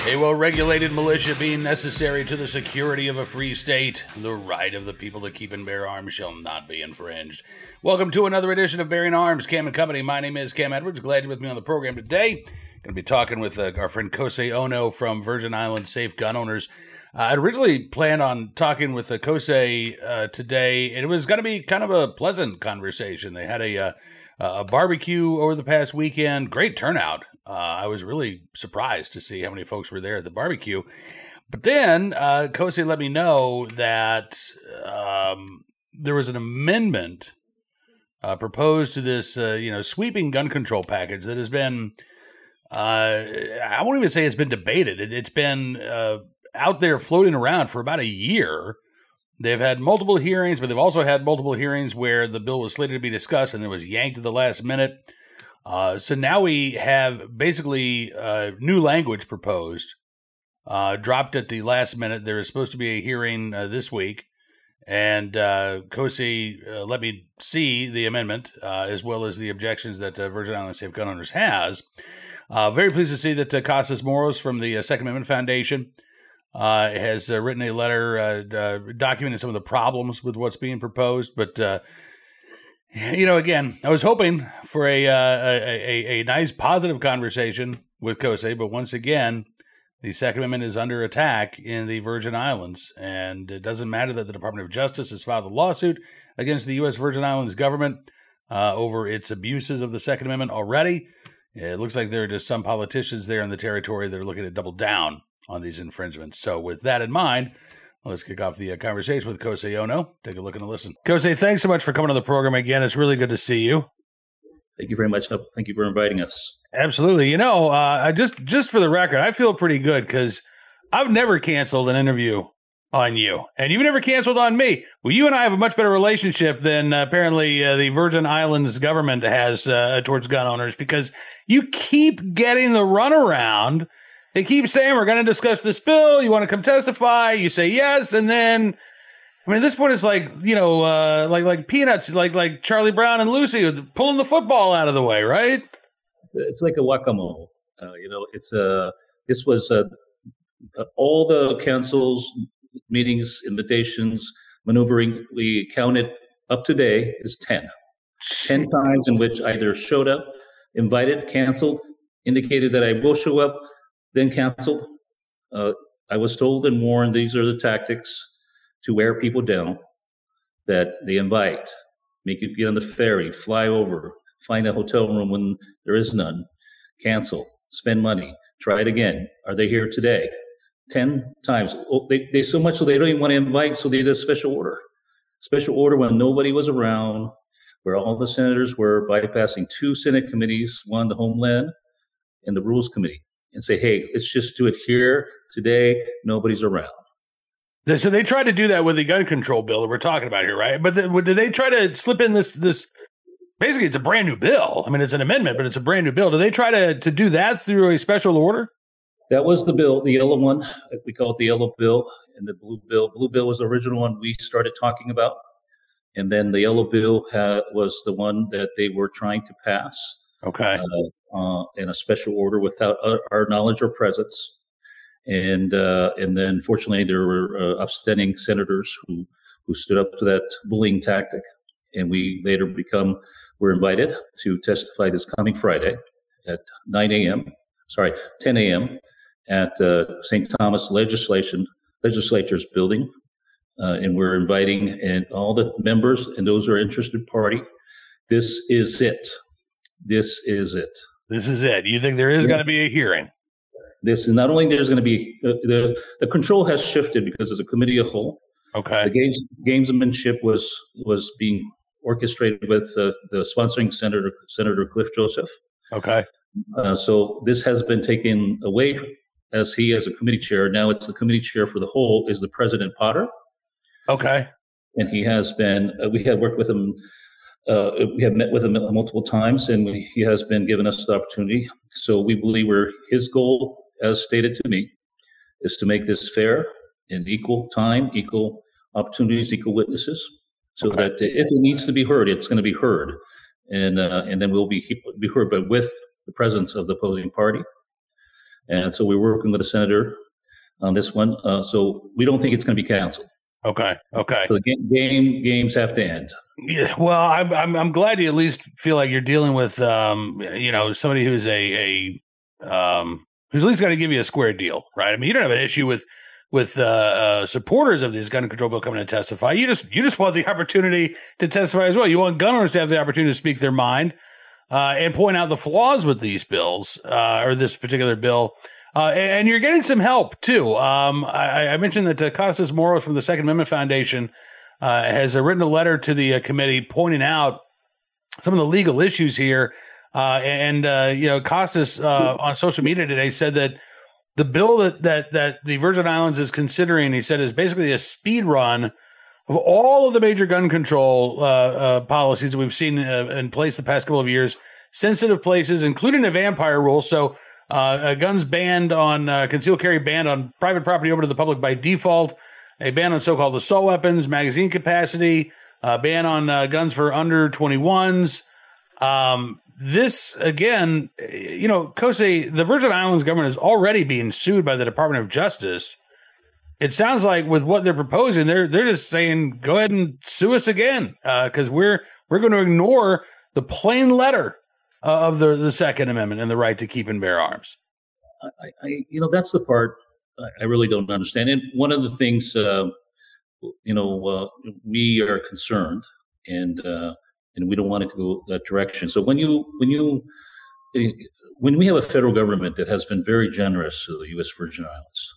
A well-regulated militia being necessary to the security of a free state, the right of the people to keep and bear arms shall not be infringed. Welcome to another edition of Bearing Arms, Cam & Company. My name is Cam Edwards. Glad you're with me on the program today. Going to be talking with our friend Kosei Ono from Virgin Islands Safe Gun Owners. I'd originally planned on talking with Kosei today, and it was going to be kind of a pleasant conversation. They had a barbecue over the past weekend. Great turnout. I was really surprised to see how many folks were there at the barbecue. But then Kosei let me know that there was an amendment proposed to this, sweeping gun control package that has been, I won't even say it's been debated. It's been out there floating around for about a year. They've had multiple hearings, but they've also had multiple hearings where the bill was slated to be discussed and it was yanked at the last minute. So now we have basically new language proposed, dropped at the last minute. There is supposed to be a hearing this week, and Kosei let me see the amendment as well as the objections that Virgin Islands Safe Gun Owners has. Very pleased to see that Costas Moros from the Second Amendment Foundation has written a letter documenting some of the problems with what's being proposed, but again, I was hoping for a nice positive conversation with Kosei, but once again, the Second Amendment is under attack in the Virgin Islands, and it doesn't matter that the Department of Justice has filed a lawsuit against the U.S. Virgin Islands government over its abuses of the Second Amendment already. It looks like there are just some politicians there in the territory that are looking to double down on these infringements. So with that in mind, let's kick off the conversation with Kosei Ono. Take a look and a listen. Kosei, thanks so much for coming on the program again. It's really good to see you. Thank you very much. Thank you for inviting us. Absolutely. I just for the record, I feel pretty good because I've never canceled an interview on you, and you've never canceled on me. Well, you and I have a much better relationship than apparently the Virgin Islands government has towards gun owners, because you keep getting the runaround. They keep saying, we're going to discuss this bill. You want to come testify? You say yes. And then, at this point, it's like, like peanuts, like Charlie Brown and Lucy pulling the football out of the way, right? It's like a whack-a-mole. This was all the council's meetings, invitations, maneuvering. We counted up to date is 10. 10 times in which I either showed up, invited, canceled, indicated that I will show up, then canceled. I was told and warned these are the tactics to wear people down, that they invite, make you get on the ferry, fly over, find a hotel room when there is none, cancel, spend money, try it again. Are they here today? 10 times. They so much so they don't even want to invite, so they did a special order. Special order when nobody was around, where all the senators were, bypassing 2 Senate committees, one the Homeland and the Rules Committee, and say, hey, let's just do it here today. Nobody's around. So they tried to do that with the gun control bill that we're talking about here, right? But did they try to slip in this? Basically, it's a brand new bill. It's an amendment, but it's a brand new bill. Do they try to do that through a special order? That was the bill, the yellow one. We call it the yellow bill, and the blue bill. Blue bill was the original one we started talking about. And then the yellow bill was the one that they were trying to pass. Okay. In a special order without our knowledge or presence. And then, fortunately, there were upstanding senators who stood up to that bullying tactic. And we later were invited to testify this coming Friday at 10 a.m. at St. Thomas Legislature's building. And we're inviting all the members and those who are interested party. This is it. This is it. This is it. You think there is going to be a hearing? This is not only there's going to be the control has shifted because it's a committee of whole. Okay. The gamesmanship was being orchestrated with the sponsoring Senator Cliff Joseph. Okay. So this has been taken away as a committee chair. Now it's the committee chair for the whole is the President Potter. Okay. And he has been. We have worked with him. We have met with him multiple times, and he has been giving us the opportunity. So we believe his goal, as stated to me, is to make this fair and equal time, equal opportunities, equal witnesses, so that if it needs to be heard, it's going to be heard, and then we'll be heard, but with the presence of the opposing party. And so we're working with a senator on this one. So we don't think it's going to be canceled. Okay. So the games have to end. Yeah, well, I'm glad you at least feel like you're dealing with somebody who's who's at least got to give you a square deal, right? I mean, you don't have an issue with supporters of this gun control bill coming to testify. You just want the opportunity to testify as well. You want gun owners to have the opportunity to speak their mind and point out the flaws with these bills or this particular bill. And you're getting some help too. I mentioned that Costas Moros from the Second Amendment Foundation has written a letter to the committee pointing out some of the legal issues here. Costas on social media today said that the bill that the Virgin Islands is considering, he said, is basically a speed run of all of the major gun control policies that we've seen in place the past couple of years. Sensitive places, including a vampire rule. So guns banned on concealed carry banned on private property open to the public by default. A ban on so-called assault weapons, magazine capacity, ban on guns for under 21s. This, again, Kosei, the Virgin Islands government is already being sued by the Department of Justice. It sounds like with what they're proposing, they're just saying, go ahead and sue us again, because we're going to ignore the plain letter of the Second Amendment and the right to keep and bear arms. That's the part I really don't understand. And one of the things, we are concerned and we don't want it to go that direction. So when we have a federal government that has been very generous to the U.S. Virgin Islands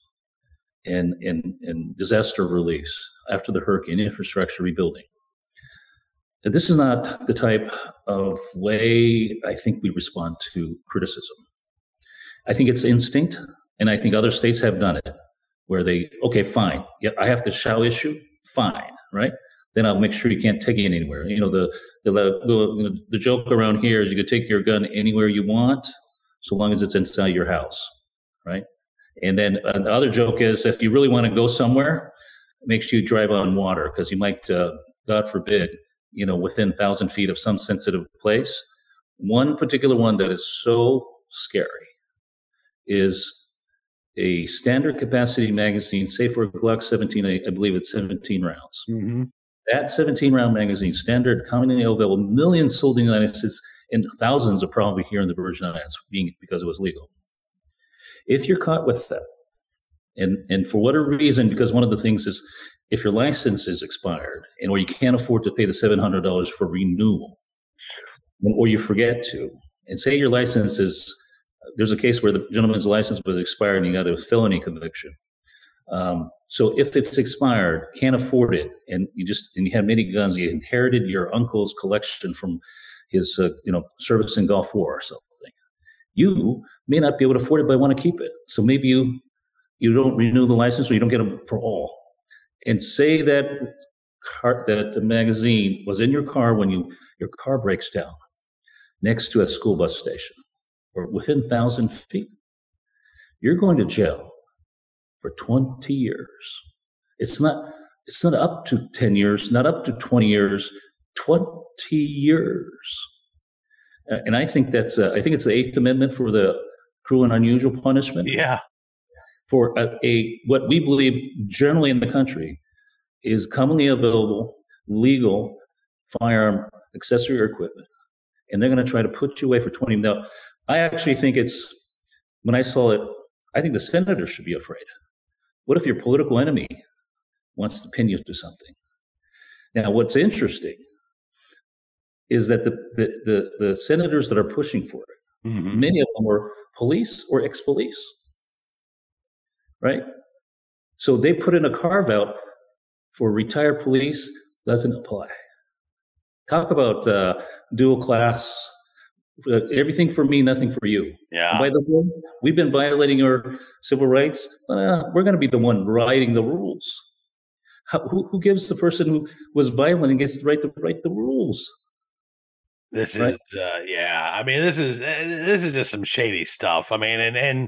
and disaster release after the hurricane, infrastructure rebuilding, this is not the type of way I think we respond to criticism. I think it's instinct, and I think other states have done it, where okay, fine, yeah, I have the shall issue, fine, right? Then I'll make sure you can't take it anywhere. The joke around here is you could take your gun anywhere you want, so long as it's inside your house, right? And then the other joke is if you really want to go somewhere, make sure you drive on water, because you might, God forbid, within 1,000 feet of some sensitive place. One particular one that is so scary is a standard capacity magazine, say for a Glock 17, I believe it's 17 rounds. Mm-hmm. That 17-round magazine, standard, commonly available, millions sold in the United States, and thousands are probably here in the Virgin Islands because it was legal. If you're caught with that, and for whatever reason, because one of the things is if your license is expired or you can't afford to pay the $700 for renewal, or you forget to, and say your license is, there's a case where the gentleman's license was expired and he got a felony conviction. So if it's expired, can't afford it, and you have many guns, you inherited your uncle's collection from his service in Gulf War or something, you may not be able to afford it, but want to keep it. So maybe you don't renew the license, or you don't get them for all. And say that the magazine was in your car when your car breaks down next to a school bus station or within 1,000 feet. You're going to jail for 20 years. It's not up to 10 years, not up to 20 years, 20 years. And I think I think it's the Eighth Amendment for the cruel and unusual punishment. Yeah. For what we believe generally in the country is commonly available, legal firearm accessory or equipment. And they're going to try to put you away for 20 years. Now, I actually think when I saw it, I think the senators should be afraid. What if your political enemy wants to pin you to something? Now, what's interesting is that the senators that are pushing for it, mm-hmm. many of them were police or ex-police, right? So they put in a carve-out for retired police, doesn't apply. Talk about dual class, everything for me, nothing for you. Yeah. And by the way, we've been violating your civil rights. We're going to be the one writing the rules. Who gives the person who was violent and gets the right to write the rules? This right? is, I mean, this is just some shady stuff. I mean, and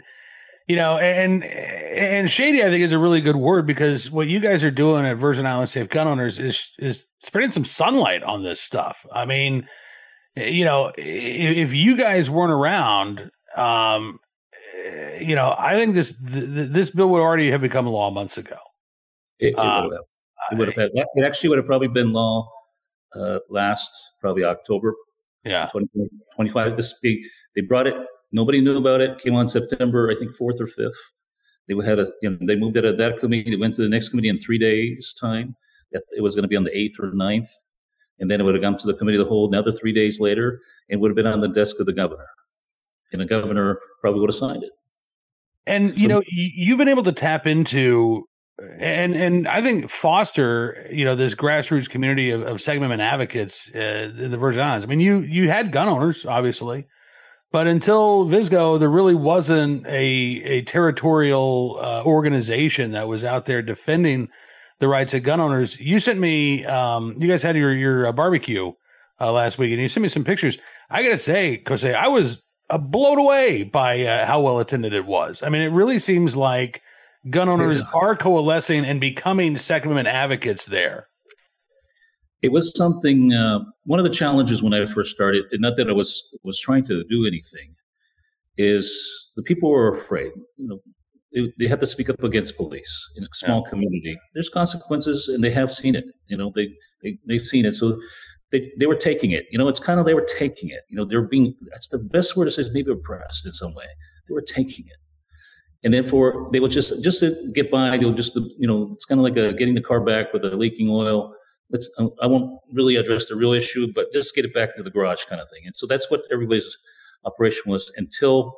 shady, I think, is a really good word, because what you guys are doing at Virgin Islands Safe Gun Owners is spreading some sunlight on this stuff. I mean, if you guys weren't around, I think this bill would already have become law months ago. It would have. It would have had. It actually would have probably been law last probably October. Yeah. 2025. They brought it. Nobody knew about it. Came on September, I think 4th or 5th. They they moved it at that committee. It went to the next committee in 3 days' time. It was going to be on the 8th or 9th. And then it would have gone to the committee of the whole another 3 days later and would have been on the desk of the governor. And the governor probably would have signed it. And, you've been able to tap into, and I think foster, this grassroots community of Second Amendment advocates in the Virgin Islands. I mean, you had gun owners, obviously, but until VSGO, there really wasn't a territorial organization that was out there defending the rights of gun owners. You sent me, you guys had your barbecue last week, and you sent me some pictures. I got to say, Kosei, I was blown away by how well attended it was. I mean, it really seems like gun owners are coalescing and becoming Second Amendment advocates there. It was something. One of the challenges when I first started, and not that I was trying to do anything, is the people were afraid. They had to speak up against police in a small community. There's consequences, and they have seen it. They've seen it. So they were taking it. It's kind of they were taking it. They're being. That's the best word to say. Is maybe oppressed in some way. They were taking it. And therefore, they would just to get by. They'll just, it's kind of like getting the car back with a leaking oil. I won't really address the real issue, but just get it back into the garage kind of thing. And so that's what everybody's operation was until,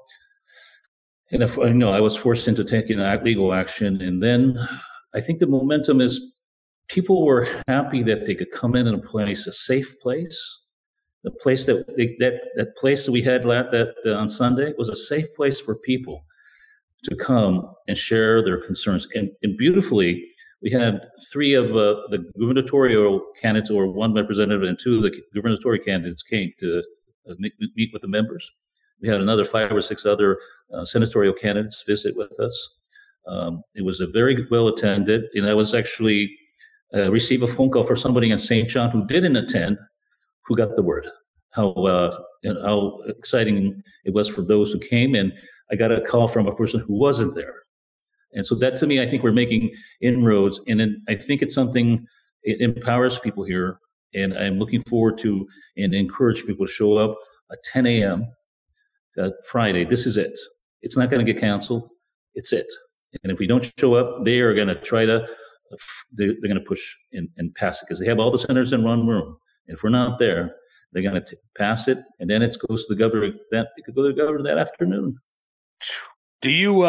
I was forced into taking legal action. And then I think the momentum is people were happy that they could come in a place, a safe place. The place that place that we had on Sunday was a safe place for people to come and share their concerns. And beautifully, we had 3 of the gubernatorial candidates, or 1 representative, and 2 of the gubernatorial candidates came to meet with the members. We had another 5 or 6 other senatorial candidates visit with us. It was a very well attended, and I was actually received a phone call from somebody in St. John who didn't attend, who got the word. How exciting it was for those who came, and I got a call from a person who wasn't there. And so that, to me, I think we're making inroads, and I think it's something, it empowers people here, and I'm looking forward to and encourage people to show up at 10 a.m. Friday. This is it. It's not going to get canceled. It's it. And if we don't show up, they are going to they're going to push and pass it, because they have all the senators in one room. And if we're not there, they're going to pass it, and then it goes to the governor. It could go to the governor that afternoon. Do you,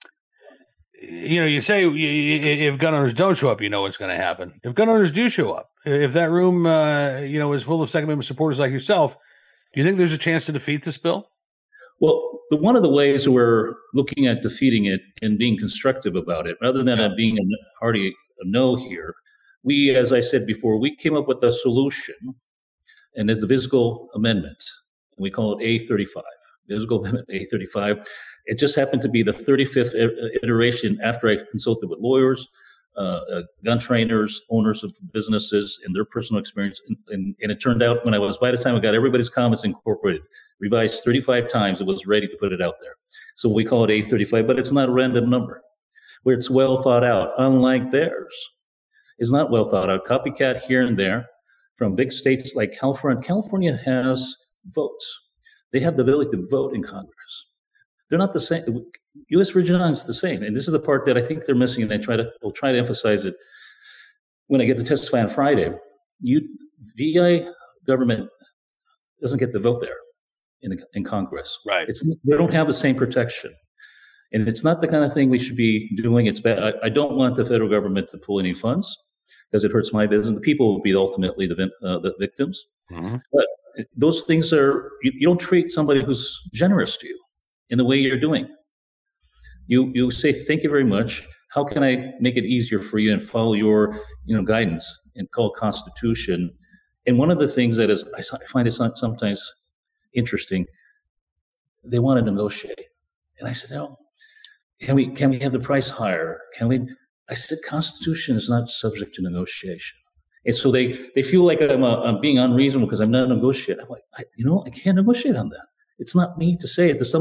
you say if gun owners don't show up, what's going to happen. If gun owners do show up, if that room, is full of Second Amendment supporters like yourself, do you think there's a chance to defeat this bill? Well, one of the ways we're looking at defeating it and being constructive about it, rather than being a party a no here, we, as I said before, we came up with a solution, and it's the VSGO amendment, and we call it A35. VSGO amendment A35. It just happened to be the 35th iteration after I consulted with lawyers, gun trainers, owners of businesses, and their personal experience. And it turned out by the time I got everybody's comments incorporated, revised 35 times, it was ready to put it out there. So we call it A35, but it's not a random number, where it's well thought out, unlike theirs. It's not well thought out. Copycat here and there from big states like California. California has votes. They have the ability to vote in Congress. They're not the same. U.S. Virgin Islands is the same. And this is the part that I think they're missing, and I'll try to emphasize it when I get to testify on Friday. VI government doesn't get to vote there in Congress. Right. They don't have the same protection. And it's not the kind of thing we should be doing. It's bad. I don't want the federal government to pull any funds, because it hurts my business. The people will be ultimately the victims. Mm-hmm. But those things you don't treat somebody who's generous to you in the way you're doing. You say, thank you very much. How can I make it easier for you and follow your guidance and call Constitution? And one of the things that I find it sometimes interesting, they want to negotiate. And I said, no, can we have the price higher? I said, Constitution is not subject to negotiation. And so they feel like I'm being unreasonable because I'm not negotiating. I'm like, I can't negotiate on that. It's not me to say it. There's some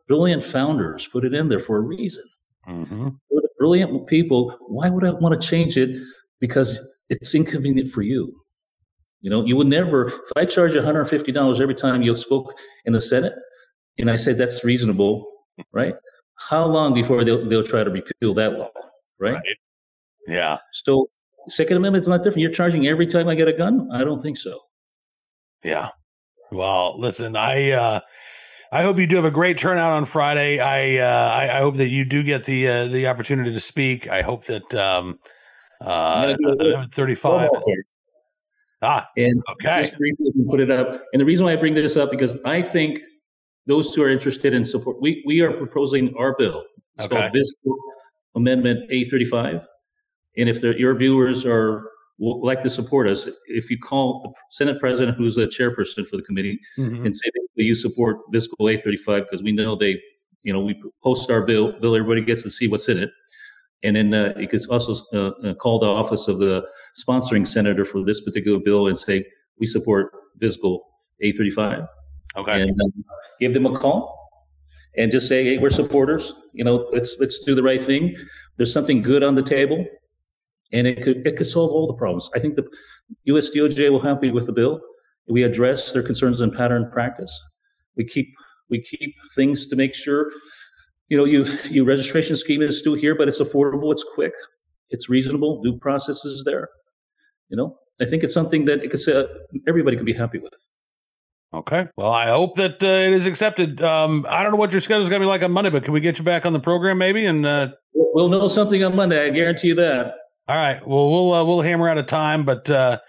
brilliant founders put it in there for a reason. Mm-hmm. Brilliant people. Why would I want to change it? Because it's inconvenient for you. You would never, if I charge $150 every time you spoke in the Senate, and I said that's reasonable, right? How long before they'll try to repeal that law, right? Yeah. So Second Amendment is not different. You're charging every time I get a gun? I don't think so. Yeah. Well, listen, I hope you do have a great turnout on Friday. I hope that you do get the opportunity to speak. I hope that 35. And okay. Just briefly put it up. And the reason why I bring this up because I think those who are interested in support, we are proposing our bill. It's called Fiscal Amendment A35. And if your viewers would like to support us, if you call the Senate President, who's the chairperson for the committee, and say that you support Fiscal A35 because we know we post our bill, everybody gets to see what's in it. And then you could also call the office of the sponsoring senator for this particular bill and say, we support Fiscal A35. Okay. And give them a call and just say, hey, we're supporters. Let's do the right thing. There's something good on the table. And it could solve all the problems. I think the U.S. DOJ will help you with the bill. We address their concerns in pattern practice. We keep things to make sure, your registration scheme is still here, but it's affordable, it's quick, it's reasonable, due process is there. I think it's something that everybody could be happy with. Okay. Well, I hope that it is accepted. I don't know what your schedule is going to be like on Monday, but can we get you back on the program maybe? And we'll know something on Monday. I guarantee you that. All right. Well, we'll hammer out a time, but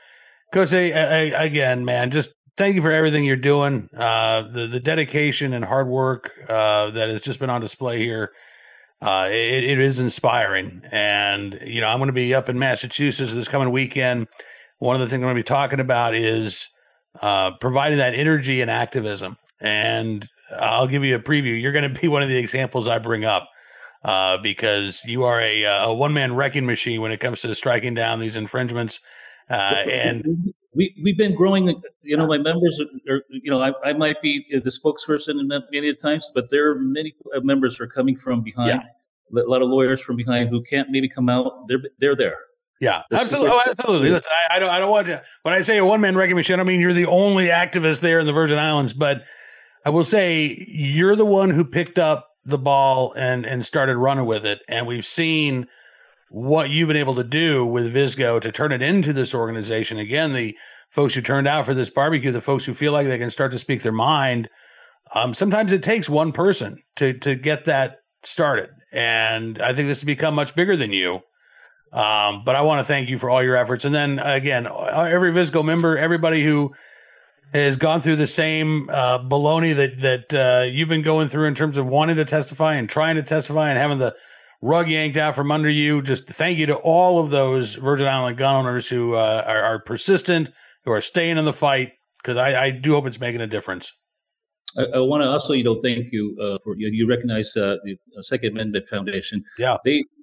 Kosei, again, man, just thank you for everything you're doing. The dedication and hard work that has just been on display here. It is inspiring. And, I'm going to be up in Massachusetts this coming weekend. One of the things I'm going to be talking about is providing that energy and activism. And I'll give you a preview. You're going to be one of the examples I bring up. Because you are a one-man wrecking machine when it comes to striking down these infringements. And we've been growing, my members are, I might be the spokesperson in many times, but there are many members who are coming from behind, a lot of lawyers from behind who can't maybe come out. They're there. Yeah, absolutely. Oh, absolutely. Listen, I don't want to, when I say a one-man wrecking machine, I mean, you're the only activist there in the Virgin Islands, but I will say you're the one who picked up the ball and started running with it. And we've seen what you've been able to do with VSGO to turn it into this organization. Again, the folks who turned out for this barbecue, the folks who feel like they can start to speak their mind. Sometimes it takes one person to get that started. And I think this has become much bigger than you. But I want to thank you for all your efforts. And then again, every VSGO member, everybody who has gone through the same baloney that you've been going through in terms of wanting to testify and trying to testify and having the rug yanked out from under you. Just thank you to all of those Virgin Island gun owners who are persistent, who are staying in the fight, because I do hope it's making a difference. I want to also, thank you for you recognize the Second Amendment Foundation. Yeah,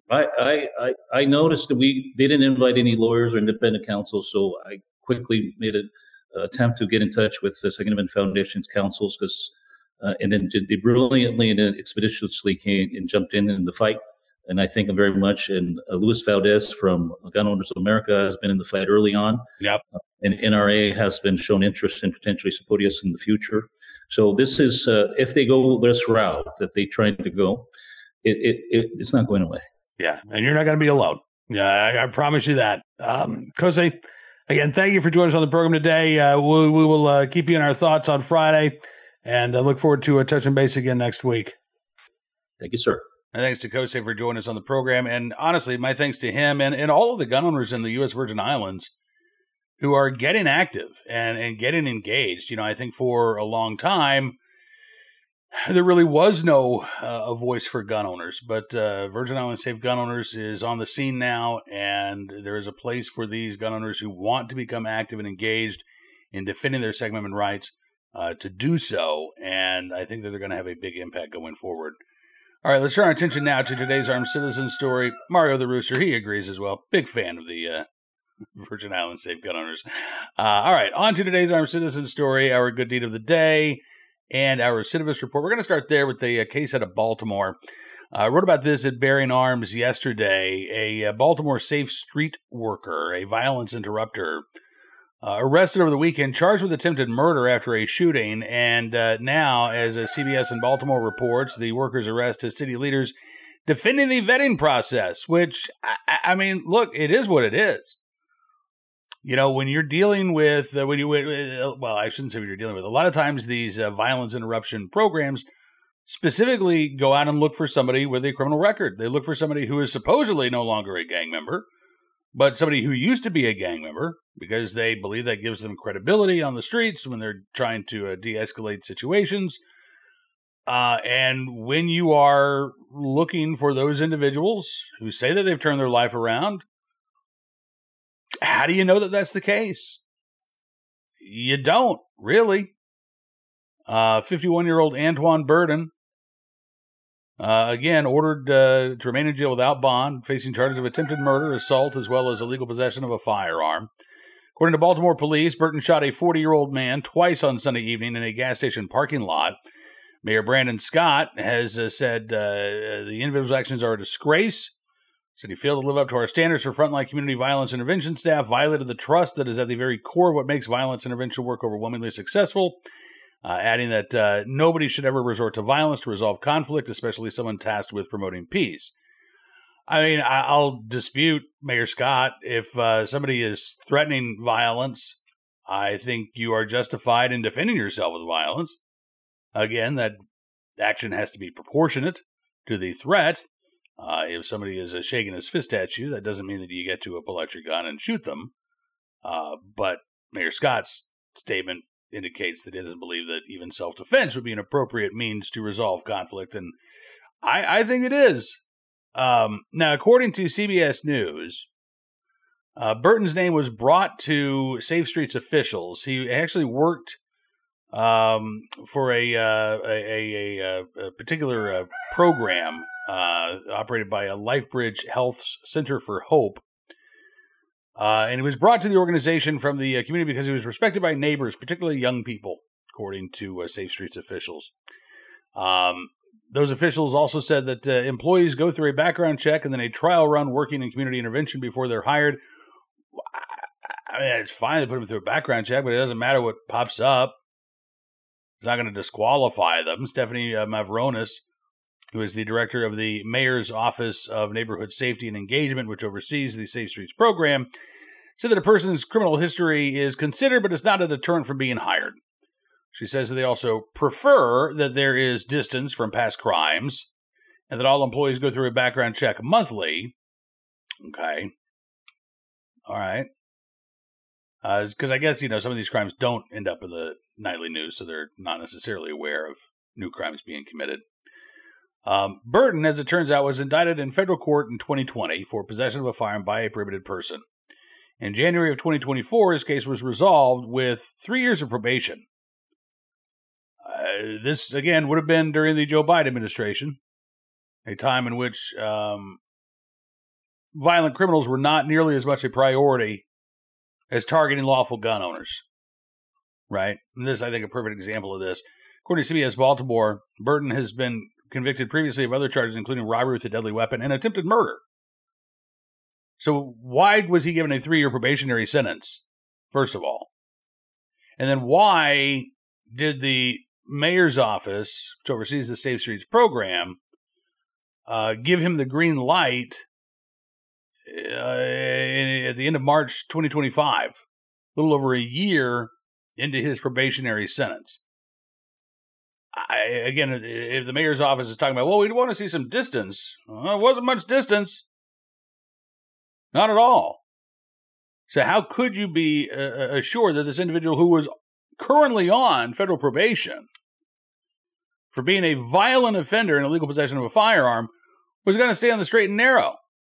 I noticed that they didn't invite any lawyers or independent counsel, so I quickly made an attempt to get in touch with the Second Amendment Foundation's counsels, and then they brilliantly and expeditiously came and jumped in the fight. And I thank them very much. And Luis Valdez from Gun Owners of America has been in the fight early on. Yep. And NRA has been shown interest in potentially supporting us in the future. So this is, if they go this route that they're trying to go, it's not going away. Yeah, and you're not going to be alone. Yeah, I promise you that. Kosei, again, thank you for joining us on the program today. We will keep you in our thoughts on Friday, and I look forward to touching base again next week. Thank you, sir. And thanks to Kosei for joining us on the program. And honestly, my thanks to him and all of the gun owners in the U.S. Virgin Islands who are getting active and getting engaged. I think for a long time, there really was no a voice for gun owners. But Virgin Islands Safe Gun Owners is on the scene now, and there is a place for these gun owners who want to become active and engaged in defending their Second Amendment rights to do so. And I think that they're going to have a big impact going forward. All right, let's turn our attention now to today's Armed Citizen story. Mario the Rooster, he agrees as well. Big fan of the Virgin Islands Safe Gun Owners. All right, on to today's Armed Citizen story, our good deed of the day. and our recidivist report. We're going to start there with the case out of Baltimore. I wrote about this at Bearing Arms yesterday. A Baltimore Safe Street worker, a violence interrupter, arrested over the weekend, charged with attempted murder after a shooting. And now, as CBS in Baltimore reports, the worker's arrest has city leaders defending the vetting process, which, I mean, look, it is what it is. You know, when you're dealing with, well, I shouldn't say what you're dealing with. A lot of times these violence interruption programs specifically go out and look for somebody with a criminal record. They look for somebody who is supposedly no longer a gang member, but somebody who used to be a gang member because they believe that gives them credibility on the streets when they're trying to de-escalate situations. And when you are looking for those individuals who say that they've turned their life around, how do you know that that's the case? You don't, really. 51-year-old Antoine Burden, again, ordered to remain in jail without bond, facing charges of attempted murder, assault, as well as illegal possession of a firearm. According to Baltimore police, Burton shot a 40-year-old man twice on Sunday evening in a gas station parking lot. Mayor Brandon Scott has said the individual's actions are a disgrace. Said he failed to live up to our standards for frontline community violence intervention staff, violated the trust that is at the very core of what makes violence intervention work overwhelmingly successful. Adding that nobody should ever resort to violence to resolve conflict, especially someone tasked with promoting peace. I mean, I'll dispute Mayor Scott. If somebody is threatening violence, I think you are justified in defending yourself with violence. Again, that action has to be proportionate to the threat. If somebody is shaking his fist at you, that doesn't mean that you get to pull out your gun and shoot them. But Mayor Scott's statement indicates that he doesn't believe that even self-defense would be an appropriate means to resolve conflict, and I think it is. Now, according to CBS News, Burton's name was brought to Safe Streets officials. He actually worked for a particular program operated by a LifeBridge Health Center for Hope. And he was brought to the organization from the community because he was respected by neighbors, particularly young people, according to Safe Streets officials. Those officials also said that employees go through a background check and then a trial run working in community intervention before they're hired. I mean, it's fine to put them through a background check, but it doesn't matter what pops up. It's not going to disqualify them. Stephanie Mavronis, who is the director of the Mayor's Office of Neighborhood Safety and Engagement, which oversees the Safe Streets program, said that a person's criminal history is considered, but it's not a deterrent from being hired. She says that they also prefer that there is distance from past crimes and that all employees go through a background check monthly. Okay. All right. Because I guess, some of these crimes don't end up in the nightly news, so they're not necessarily aware of new crimes being committed. Burton, as it turns out, was indicted in federal court in 2020 for possession of a firearm by a prohibited person. In January of 2024, his case was resolved with 3 years of probation. This, again, would have been during the Joe Biden administration, a time in which violent criminals were not nearly as much a priority as targeting lawful gun owners. Right? And this, I think, a perfect example of this. According to CBS Baltimore, Burton has been convicted previously of other charges, including robbery with a deadly weapon and attempted murder. So why was he given a 3-year probationary sentence, first of all? And then why did the mayor's office, which oversees the Safe Streets program, give him the green light at the end of March 2025, a little over a year into his probationary sentence? Again, if the mayor's office is talking about, well, we want to see some distance. Well, it wasn't much distance. Not at all. So how could you be assured that this individual who was currently on federal probation for being a violent offender in illegal possession of a firearm was going to stay on the straight and narrow?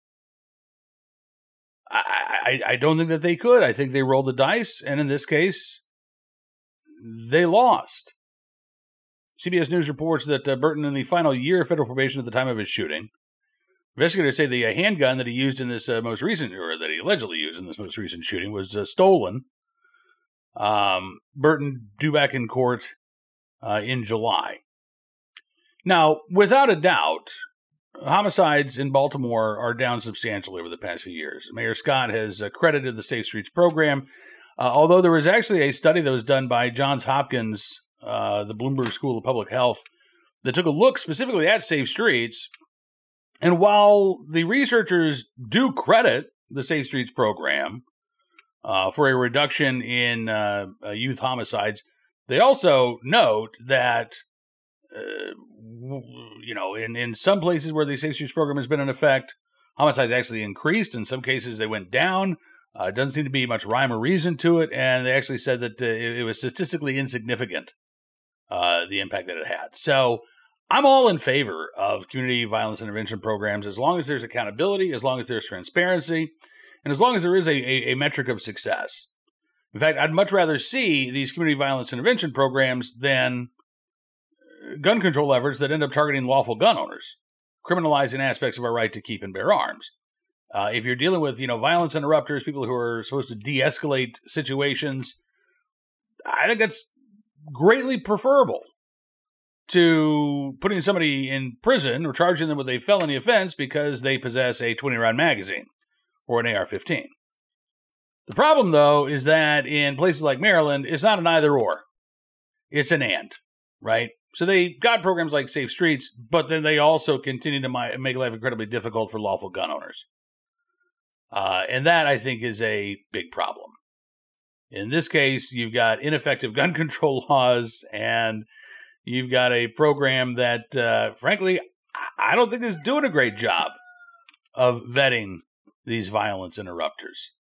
I don't think that they could. I think they rolled the dice, and in this case, they lost. CBS News reports that Burton, in the final year of federal probation at the time of his shooting, investigators say the handgun that he used in this most recent, or that he allegedly used in this most recent shooting, was stolen. Burton, due back in court in July. Now, without a doubt, homicides in Baltimore are down substantially over the past few years. Mayor Scott has credited the Safe Streets program, although there was actually a study that was done by Johns Hopkins, the Bloomberg School of Public Health, that took a look specifically at Safe Streets. And while the researchers do credit the Safe Streets program for a reduction in youth homicides, they also note that in some places where the Safe Streets program has been in effect, homicides actually increased. In some cases, they went down. It doesn't seem to be much rhyme or reason to it. And they actually said that it was statistically insignificant, the impact that it had. So I'm all in favor of community violence intervention programs as long as there's accountability, as long as there's transparency, and as long as there is a metric of success. In fact, I'd much rather see these community violence intervention programs than gun control efforts that end up targeting lawful gun owners, criminalizing aspects of our right to keep and bear arms. If you're dealing with, violence interrupters, people who are supposed to de-escalate situations, I think that's greatly preferable to putting somebody in prison or charging them with a felony offense because they possess a 20-round magazine or an AR-15. The problem, though, is that in places like Maryland, it's not an either-or. It's an and, right? So they got programs like Safe Streets, but then they also continue to make life incredibly difficult for lawful gun owners. And that, I think, is a big problem. In this case, you've got ineffective gun control laws, and you've got a program that, frankly, I don't think is doing a great job of vetting these violence interrupters.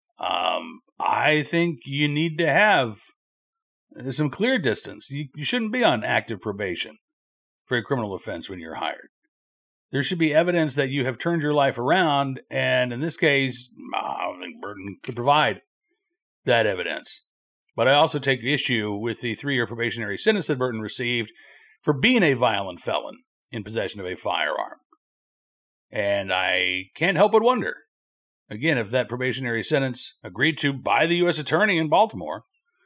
I think you need to have some clear distance. You shouldn't be on active probation for a criminal offense when you're hired. There should be evidence that you have turned your life around, and in this case, I don't think Burton could provide that evidence. But I also take issue with the 3-year probationary sentence that Burton received for being a violent felon in possession of a firearm. And I can't help but wonder, again, if that probationary sentence agreed to by the U.S. Attorney in Baltimore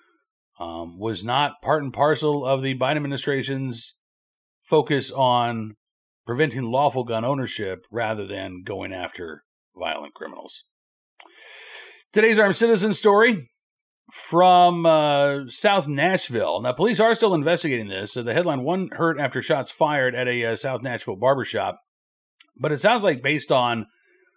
was not part and parcel of the Biden administration's focus on preventing lawful gun ownership rather than going after violent criminals. Today's Armed Citizen story from South Nashville. Now, police are still investigating this. So the headline, one hurt after shots fired at a South Nashville barbershop. But it sounds like based on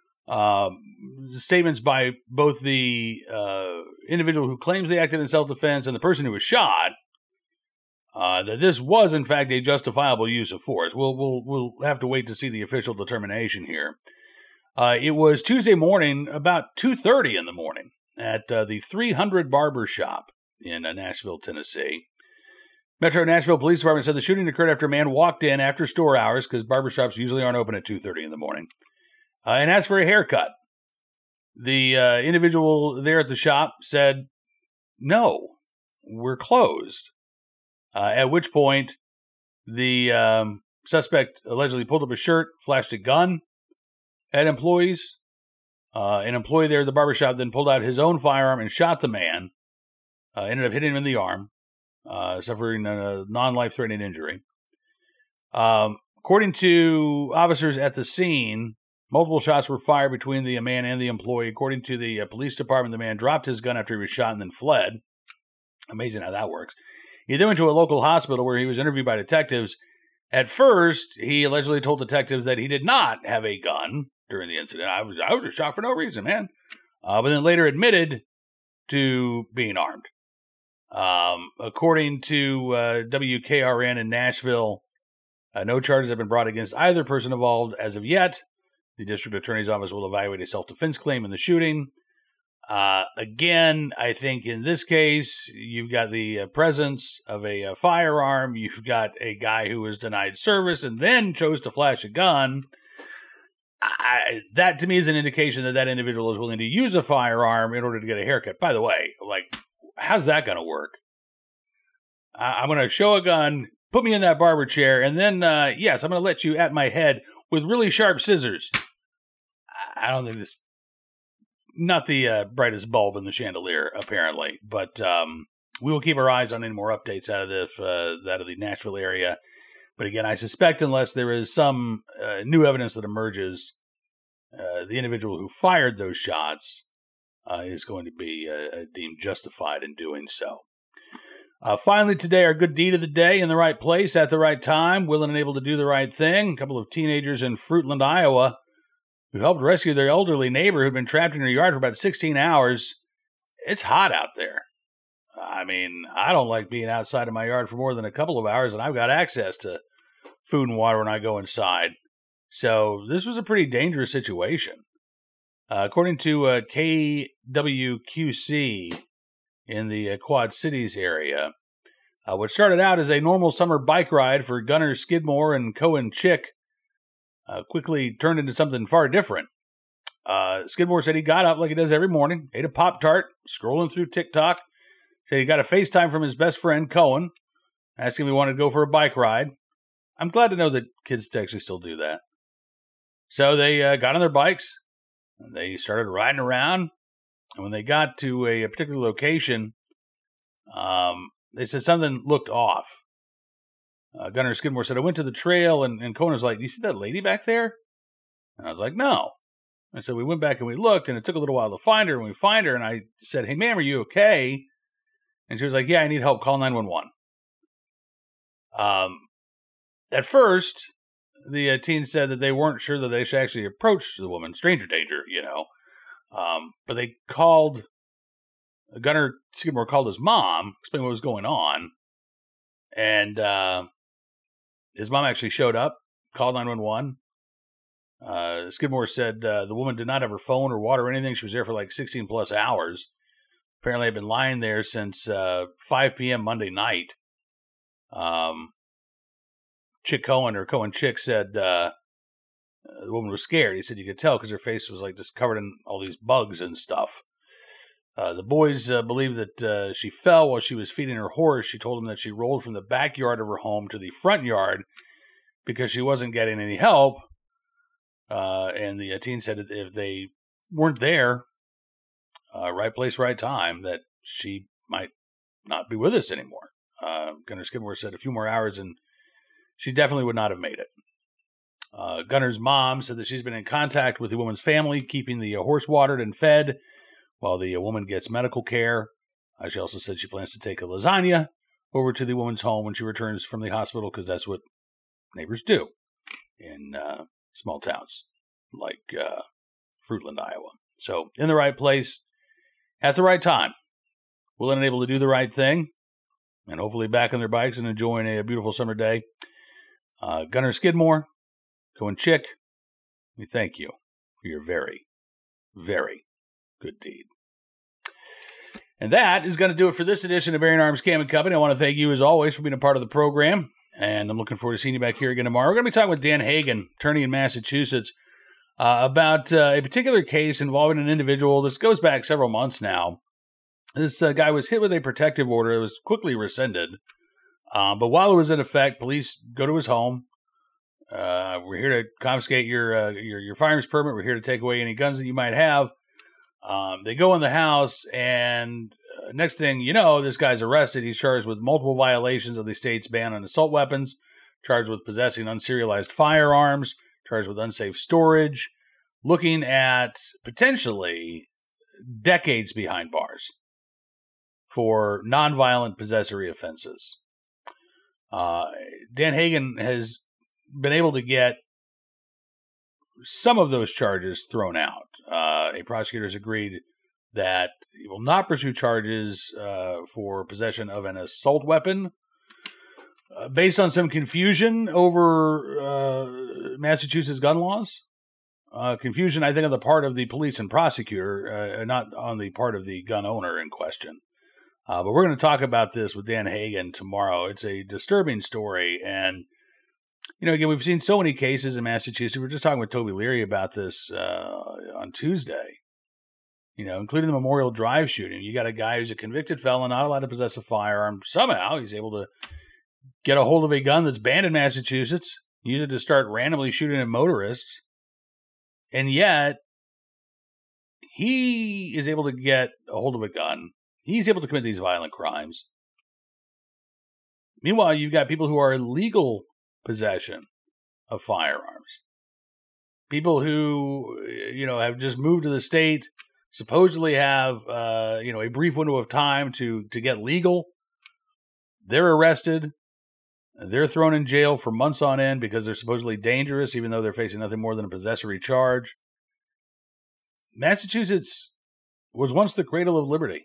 statements by both the individual who claims they acted in self-defense and the person who was shot, that this was, in fact, a justifiable use of force. We'll have to wait to see the official determination here. It was Tuesday morning, about 2:30 in the morning, at the 300 Barber Shop in Nashville, Tennessee. Metro Nashville Police Department said the shooting occurred after a man walked in after store hours, because barbershops usually aren't open at 2:30 in the morning, and asked for a haircut. The individual there at the shop said, "No, we're closed." At which point, the suspect allegedly pulled up a shirt, flashed a gun at employees. An employee there at the barbershop then pulled out his own firearm and shot the man. Ended up hitting him in the arm, suffering a non-life-threatening injury. According to officers at the scene, multiple shots were fired between the man and the employee. According to the police department, the man dropped his gun after he was shot and then fled. Amazing how that works. He then went to a local hospital where he was interviewed by detectives. At first, he allegedly told detectives that he did not have a gun during the incident. I was just shot for no reason, man. But then later admitted to being armed. According to WKRN in Nashville, no charges have been brought against either person involved as of yet. The district attorney's office will evaluate a self-defense claim in the shooting. Again, I think in this case, you've got the presence of a firearm. You've got a guy who was denied service and then chose to flash a gun. That to me is an indication that that individual is willing to use a firearm in order to get a haircut. By the way, how's that going to work? I'm going to show a gun, put me in that barber chair, and then, yes, I'm going to let you at my head with really sharp scissors. I don't think this... Not the brightest bulb in the chandelier, apparently. But We will keep our eyes on any more updates out of the Nashville area. But again, I suspect unless there is some new evidence that emerges, the individual who fired those shots is going to be deemed justified in doing so. Finally today, our good deed of the day, in the right place at the right time, willing and able to do the right thing. A couple of teenagers in Fruitland, Iowa, who helped rescue their elderly neighbor who'd been trapped in her yard for about 16 hours. It's hot out there. I mean, I don't like being outside of my yard for more than a couple of hours, and I've got access to food and water when I go inside. So this was a pretty dangerous situation. According to KWQC in the Quad Cities area, what started out as a normal summer bike ride for Gunnar Skidmore and Cohen Chick quickly turned into something far different. Skidmore said he got up like he does every morning, ate a Pop-Tart, scrolling through TikTok, said he got a FaceTime from his best friend, Cohen, asked him if he wanted to go for a bike ride. I'm glad to know that kids actually still do that. So they got on their bikes, and they started riding around, and when they got to a particular location, they said something looked off. Gunnar Skidmore said, I went to the trail, and Cohen was like, do you see that lady back there? And I was like, no. And so we went back and we looked, and it took a little while to find her, and we find her, and I said, hey, ma'am, are you okay? And she was like, yeah, I need help. Call 911. At first, the teen said that they weren't sure that they should actually approach the woman. Stranger danger, you know. But they called, Gunnar Skidmore called his mom, explained what was going on. And his mom actually showed up, called 911. Skidmore said the woman did not have her phone or water or anything. She was there for like 16 plus hours. Apparently had been lying there since 5 p.m. Monday night. Chick Cohen, or Cohen Chick, said the woman was scared. He said you could tell because her face was like just covered in all these bugs and stuff. The boys believe that she fell while she was feeding her horse. She told them that she rolled from the backyard of her home to the front yard because she wasn't getting any help. And the teen said that if they weren't there, right place, right time, that she might not be with us anymore. Gunnar Skidmore said a few more hours and she definitely would not have made it. Gunnar's mom said that she's been in contact with the woman's family, keeping the horse watered and fed while the woman gets medical care. She also said she plans to take a lasagna over to the woman's home when she returns from the hospital, because that's what neighbors do in small towns like Fruitland, Iowa. So in the right place at the right time, willing and able to do the right thing, and hopefully back on their bikes and enjoying a beautiful summer day. Gunnar Skidmore, Cohen Chick, we thank you for your very, very good deed. And that is going to do it for this edition of Bearing Arms Cam & Company. I want to thank you, as always, for being a part of the program, and I'm looking forward to seeing you back here again tomorrow. We're going to be talking with Dan Hagan, attorney in Massachusetts, about a particular case involving an individual. This goes back several months now. This guy was hit with a protective order that was quickly rescinded. But while it was in effect, police go to his home. We're here to confiscate your firearms permit. We're here to take away any guns that you might have. They go in the house, and next thing you know, this guy's arrested. He's charged with multiple violations of the state's ban on assault weapons, charged with possessing unserialized firearms, charged with unsafe storage, looking at potentially decades behind bars for nonviolent possessory offenses. Dan Hagan has been able to get some of those charges thrown out. A prosecutor has agreed that he will not pursue charges for possession of an assault weapon based on some confusion over Massachusetts gun laws. Confusion, I think, on the part of the police and prosecutor, not on the part of the gun owner in question. But we're going to talk about this with Dan Hagan tomorrow. It's a disturbing story. And, you know, again, we've seen so many cases in Massachusetts. We were just talking with Toby Leary about this on Tuesday, you know, including the Memorial Drive shooting. You got a guy who's a convicted felon, not allowed to possess a firearm. Somehow he's able to get a hold of a gun that's banned in Massachusetts, use it to start randomly shooting at motorists. And yet he is able to get a hold of a gun He's able to commit these violent crimes. Meanwhile, you've got people who are in legal possession of firearms. People who, have just moved to the state, supposedly have, a brief window of time to get legal. They're arrested. They're thrown in jail for months on end because they're supposedly dangerous, even though they're facing nothing more than a possessory charge. Massachusetts was once the cradle of liberty.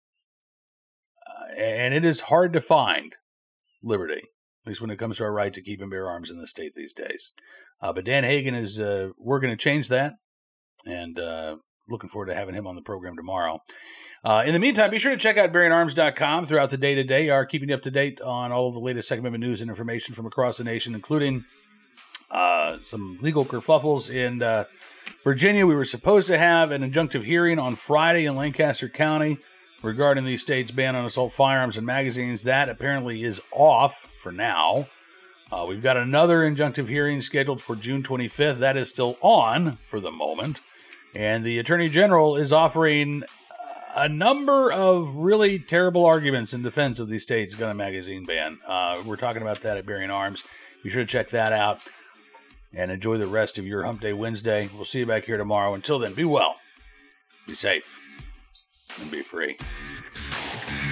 And it is hard to find liberty, at least when it comes to our right to keep and bear arms in the state these days. But Dan Hagan is working to change that, and looking forward to having him on the program tomorrow. In the meantime, be sure to check out BearingArms.com throughout the day today. Are keeping you up to date on all of the latest Second Amendment news and information from across the nation, including some legal kerfuffles in Virginia. We were supposed to have an injunctive hearing on Friday in Lancaster County regarding the state's ban on assault firearms and magazines. That apparently is off for now. We've got another injunctive hearing scheduled for June 25th. That is still on for the moment. And the Attorney General is offering a number of really terrible arguments in defense of the state's gun and magazine ban. We're talking about that at Bearing Arms. Be sure to check that out and enjoy the rest of your Hump Day Wednesday. We'll see you back here tomorrow. Until then, be well, be safe, and be free.